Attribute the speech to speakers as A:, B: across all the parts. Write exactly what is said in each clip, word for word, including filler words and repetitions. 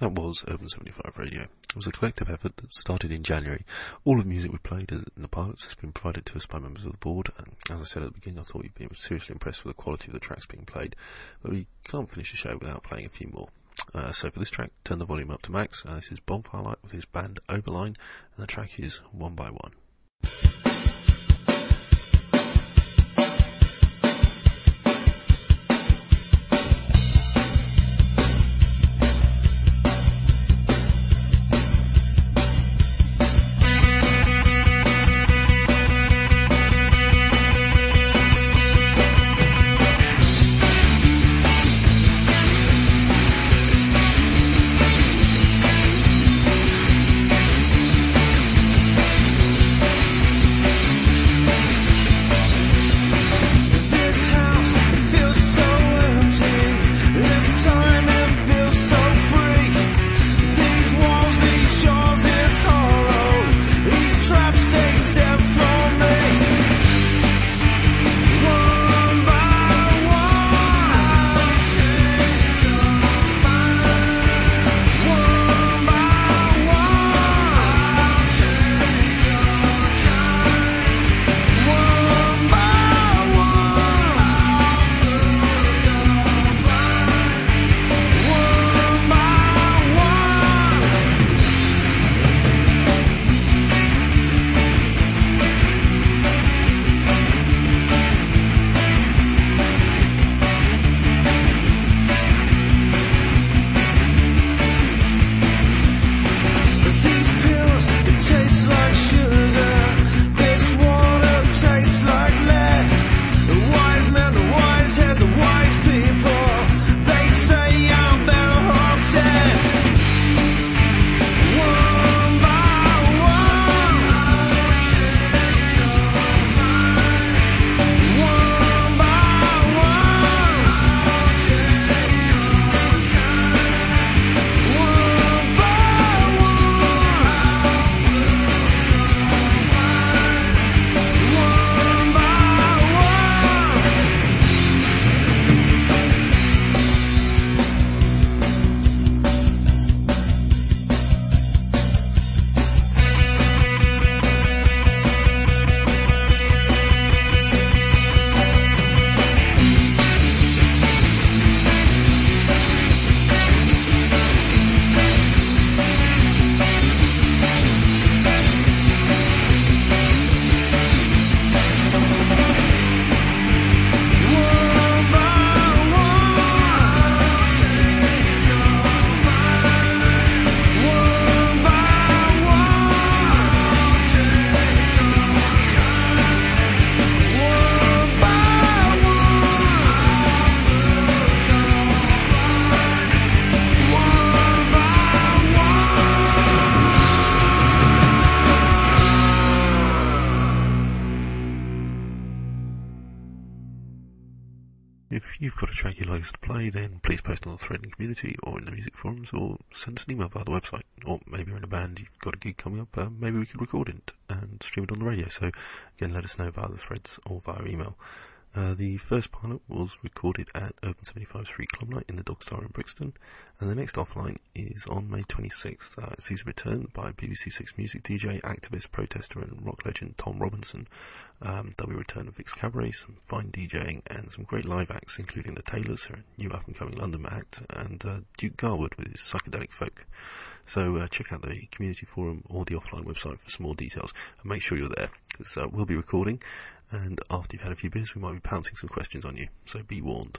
A: That was Urban seventy-five Radio. It was a collective effort that started in January. All of the music we played in the pilots has been provided to us by members of the board, and as I said at the beginning, I thought you'd be seriously impressed with the quality of the tracks being played, but we can't finish the show without playing a few more. Uh, so for this track, turn the volume up to max. Uh, this is Bonfire Light with his band Overline, and the track is One by One. If you've got a track you'd like us to play, then please post on the thread in the community or in the music forums, or send us an email via the website. Or maybe you're in a band, you've got a gig coming up, uh, maybe we could record it and stream it on the radio. So again, let us know via the threads or via email. Uh, the first pilot was recorded at Urban seventy-five's Free Club Night in the Dog Star in Brixton, and the next offline is on May twenty-sixth. Uh, it sees a return by B B C Six music D J, activist, protester and rock legend Tom Robinson. Um, there'll be a return of Vix Cabaret, some fine DJing and some great live acts, including the Taylors, a new up-and-coming London act, and uh, Duke Garwood with his psychedelic folk. So uh, check out the community forum or the offline website for some more details, and make sure you're there, because uh, we'll be recording, and after you've had a few beers we might be pouncing some questions on you, so be warned.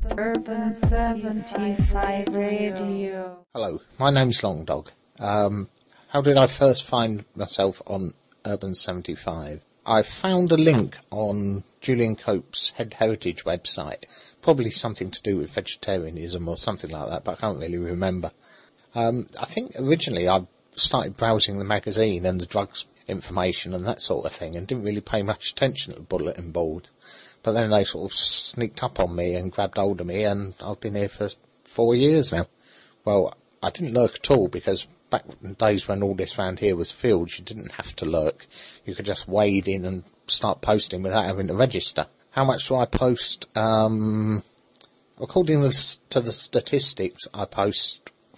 B: Urban seventy-five Radio.
C: Hello, my name's Long Dog. Um, how did I first find myself on Urban seventy-five? I found a link on Julian Cope's Head Heritage website, probably something to do with vegetarianism or something like that, but I can't really remember. Um, I think originally I started browsing the magazine and the drugs information and that sort of thing, and didn't really pay much attention to the bulletin board. But then they sort of sneaked up on me and grabbed hold of me, and I've been here for four years now. Well, I didn't lurk at all, because back in the days when all this round here was fields, you didn't have to lurk. You could just wade in and start posting without having to register. How much do I post? Um, according to the statistics, I post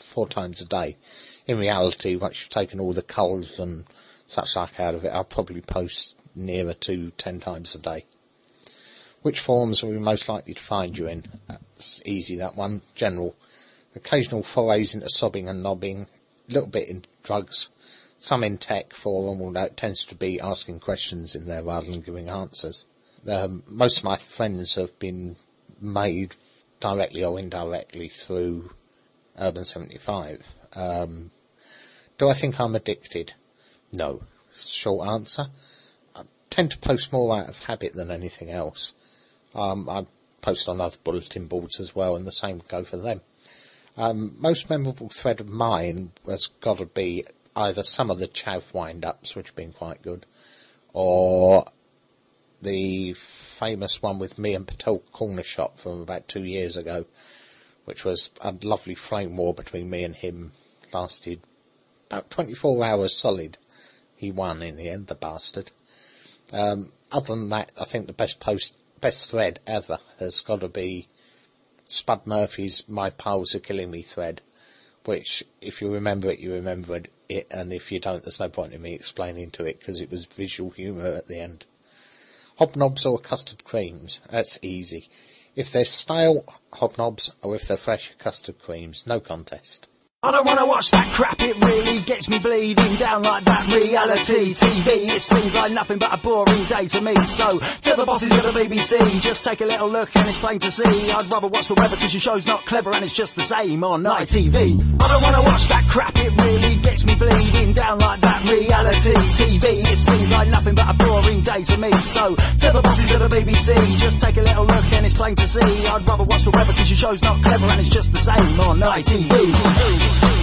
C: four times a day. In reality, once you've taken all the culls and such like out of it, I'll probably post nearer to ten times a day. Which forums are we most likely to find you in? That's easy, that one. General. Occasional forays into sobbing and nobbing. A little bit in drugs. Some in tech forum, although it tends to be asking questions in there rather than giving answers. Um, most of my friends have been made directly or indirectly through Urban seventy-five. Um, do I think I'm addicted? No. Short answer. I tend to post more out of habit than anything else. Um, I post on other bulletin boards as well, and the same would go for them. Um, most memorable thread of mine has got to be either some of the chav wind-ups, which have been quite good, or the famous one with me and Patel Corner Shop from about two years ago, which was a lovely flame war between me and him. Lasted about twenty-four hours solid. He won in the end, the bastard. Um, other than that, I think the best post, best thread ever has got to be Spud Murphy's "My Pals Are Killing Me" thread, which, if you remember it, you remember it, and if you don't, there's no point in me explaining to it, because it was visual humour at the end. Hobnobs or custard creams? That's easy. If they're stale, hobnobs, or if they're fresh, custard creams. No contest.
D: I don't wanna watch that crap, it really gets me bleeding down like that reality T V. It seems like nothing but a boring day to me, so tell the bosses of the B B C, just take a little look and it's plain to see. I'd rather watch the weather cause your show's not clever and it's just the same on night T V. I don't wanna watch that crap, it really gets me bleeding down like that reality T V. It seems like nothing but a boring day to me, so tell the bosses of the B B C, just take a little look and it's plain to see. I'd rather watch the weather cause your show's not clever and it's just the same on night T V.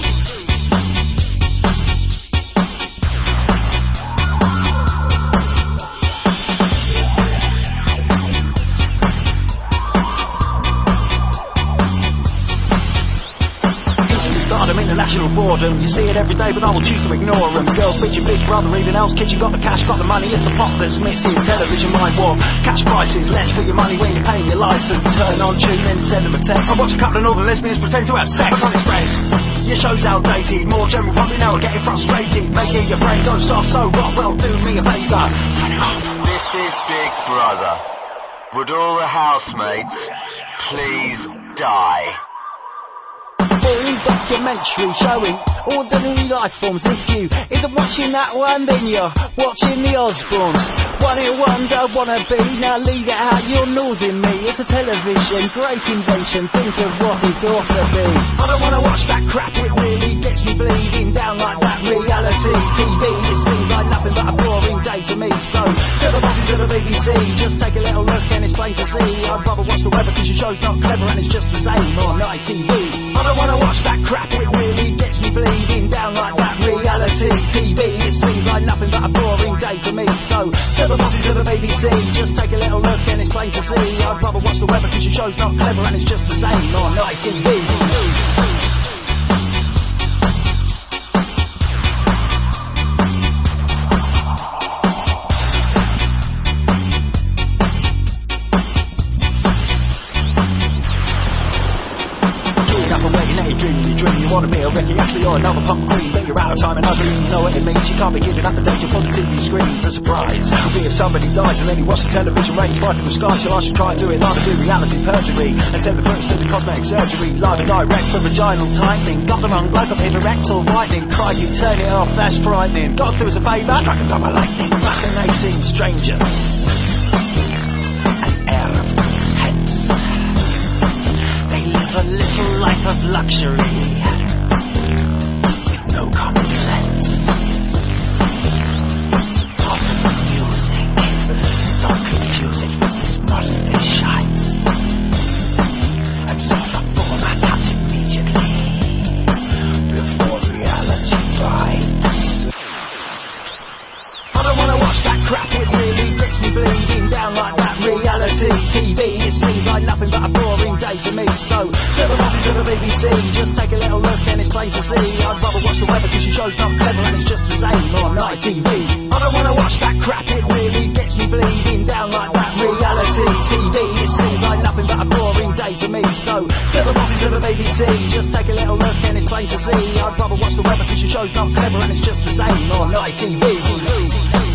D: International boredom, you see it every day but I will choose to ignore them. Girls bitching big brother, even else kitchen, got the cash, got the money, it's the pot that's missing. Television mind warp, cash prices, less for your money when you're paying your license. Turn on, tune in, send them a text. I watch a couple of northern lesbians pretend to have sex. But not express, your show's outdated, more general public now are getting frustrated. Making your brain go soft, so what, well do me a favour, turn it off.
E: This is Big Brother. Would all the housemates please die?
D: Boring documentary showing ordinary life forms. If you isn't watching that one, then you're watching the Osbournes. One hit wonder, wanna be, now leave it out, you're nosing me. It's a television, great invention, think of what it ought to be. I don't wanna watch that crap, it really gets me bleeding down like that reality T V. It seems like nothing but a boring day to me, so tell the bosses of the B B C, just take a little look and it's plain to see. I'd rather watch the weather cause your show's not clever and it's just the same on night T V. I don't wanna watch that crap, it really gets me bleeding down like that reality T V. It seems like nothing but a boring day to me, so tell the bosses of the B B C, just take a little look and it's plain to see. I'd rather watch the weather cause your show's not clever and it's just the same on night T V. You wanna be a Ricky Astley or another punk queen, but you're out of time and ugly. You know what it means, you can't be giving up the danger for the T V screens. A surprise could be if somebody dies and then you watch the television ratings right from the sky. So I should try and do it live and do reality perjury and send the footage to the cosmetic surgery. Live and direct for vaginal tightening. Got the wrong bloke up here, rectal whitening. Crikey, turn it off, that's frightening. Gotta do us a favour, strike them down by lightning. Fascinating strangers, an air of pretense. They live a little life of luxury with no common sense. Modern music, don't confuse it with this modern day shite. And so the format out immediately before reality bites. I don't wanna watch that crap, it really gets me bleeding down like that reality T V. It seems like nothing but a boring day to me, so tell the bosses of the B B C, just take a little look and it's plain to see. I'd rather watch the weather cause your show's not clever and it's just the same on night T V. I don't wanna watch that crap, it really gets me bleeding down like that reality T V. It seems like nothing but a boring day say to me. So, get the bosses to the B B C, just take a little look and it's plain to see. I'd rather watch the weather because your show's not clever and it's just the same on I T V.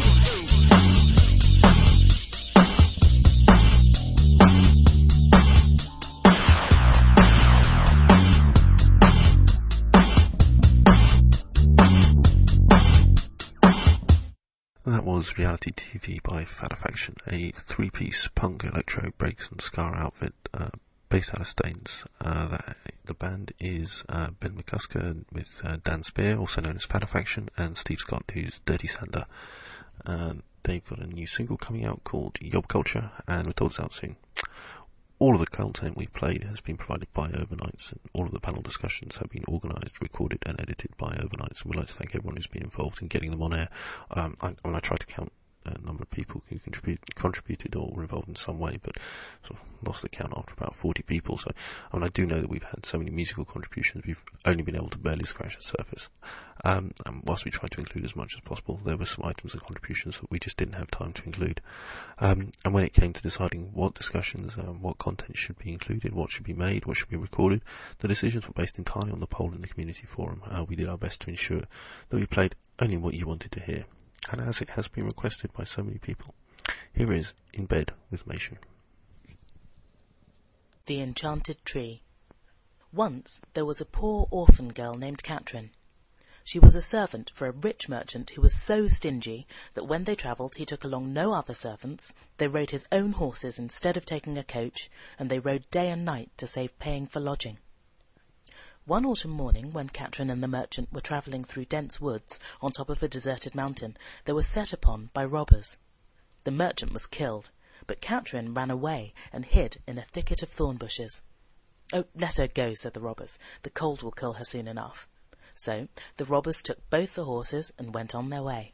A: That was Reality T V by Fattafaction, a three-piece punk, electro, breaks and ska outfit uh, based out of Staines. Uh, that, the band is uh, Ben McCusker with uh, Dan Spear, also known as Fattafaction, and Steve Scott, who's Dirty Sander. Uh, they've got a new single coming out called Yob Culture, and we're told it's out soon. All of the content we've played has been provided by Overnights, and all of the panel discussions have been organised, recorded and edited by Overnights, and we'd like to thank everyone who's been involved in getting them on air. Um, I, when I tried to count a number of people who contribute, contributed or were involved in some way, but sort of lost the count after about forty people. So, I mean, I do know that we've had so many musical contributions, we've only been able to barely scratch the surface. Um, and whilst we tried to include as much as possible, there were some items of contributions that we just didn't have time to include. Um, and when it came to deciding what discussions, um, what content should be included, what should be made, what should be recorded, the decisions were based entirely on the poll in the community forum. Uh, we did our best to ensure that we played only what you wanted to hear. And as it has been requested by so many people, here is In Bed with Mation.
F: The Enchanted Tree. Once there was a poor orphan girl named Catherine. She was a servant for a rich merchant who was so stingy that when they travelled he took along no other servants, they rode his own horses instead of taking a coach, and they rode day and night to save paying for lodging. One autumn morning, when Catherine and the merchant were travelling through dense woods on top of a deserted mountain, they were set upon by robbers. The merchant was killed, but Catherine ran away and hid in a thicket of thorn bushes. "Oh, let her go," said the robbers. "The cold will kill her soon enough." So the robbers took both the horses and went on their way.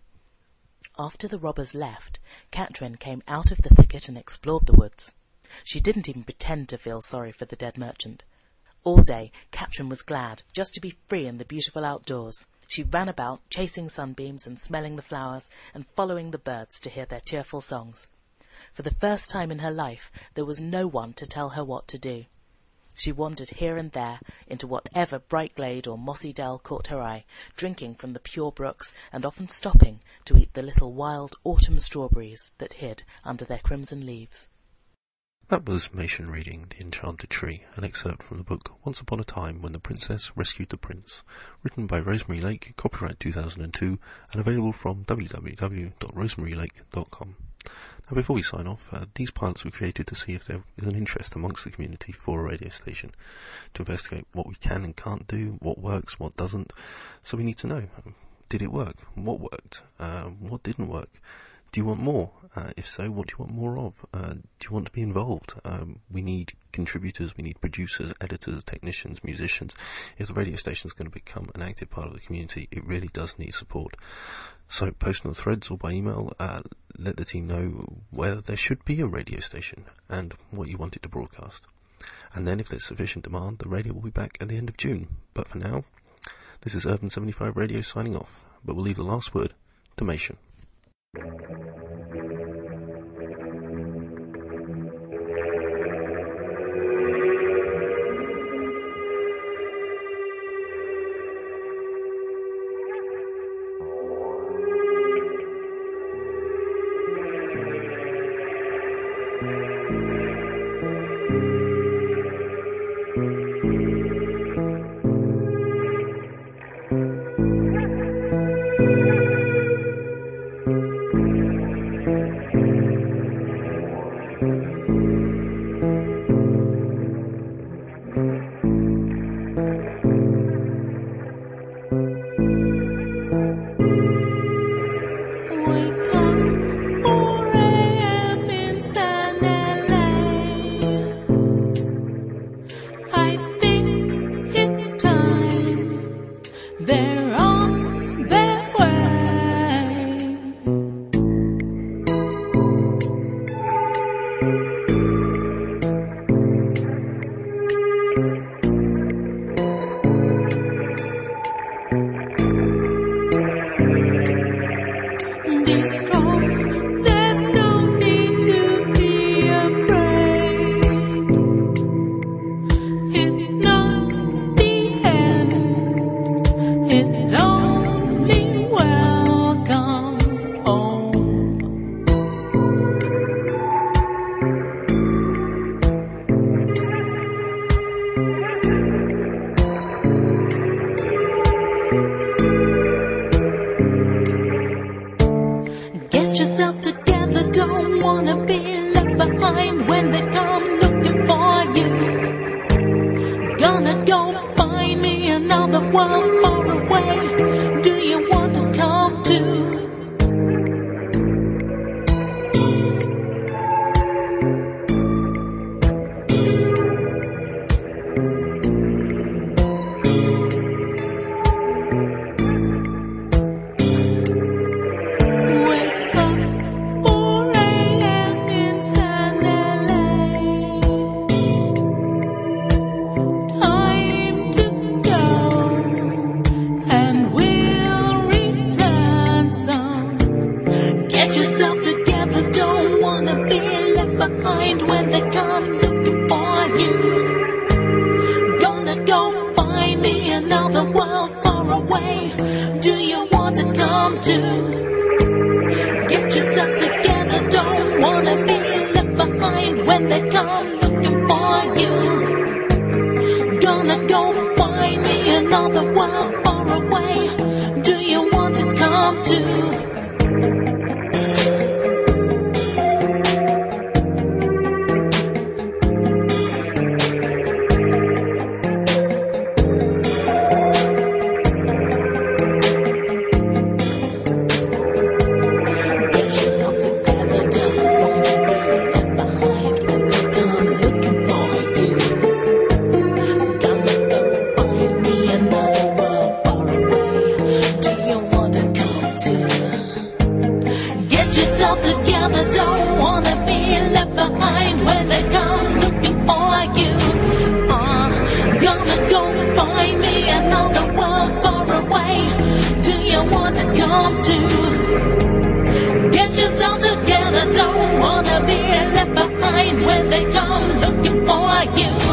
F: After the robbers left, Catherine came out of the thicket and explored the woods. She didn't even pretend to feel sorry for the dead merchant. All day, Catherine was glad just to be free in the beautiful outdoors. She ran about, chasing sunbeams and smelling the flowers and following the birds to hear their cheerful songs. For the first time in her life, there was no one to tell her what to do. She wandered here and there into whatever bright glade or mossy dell caught her eye, drinking from the pure brooks and often stopping to eat the little wild autumn strawberries that hid under their crimson leaves.
A: That was Mation reading The Enchanted Tree, an excerpt from the book Once Upon a Time When the Princess Rescued the Prince, written by Rosemary Lake, copyright two thousand two, and available from w w w dot rosemary lake dot com. Now, before we sign off, uh, these pilots were created to see if there is an interest amongst the community for a radio station, to investigate what we can and can't do, what works, what doesn't. So we need to know, did it work? What worked? Uh, what didn't work? Do you want more? Uh, if so, what do you want more of? Uh, do you want to be involved? Um, we need contributors, we need producers, editors, technicians, musicians. If the radio station is going to become an active part of the community, it really does need support. So post on the threads or by email, uh, let the team know whether there should be a radio station and what you want it to broadcast. And then if there's sufficient demand, the radio will be back at the end of June. But for now, this is Urban seventy-five Radio signing off, but we'll leave the last word to Mation.
G: There's no need to be afraid.
F: wanna be left behind when they come looking for you. Gonna go find me another world far away. Do you want to come too?
G: Get yourself together, don't wanna be left behind when they come looking for you.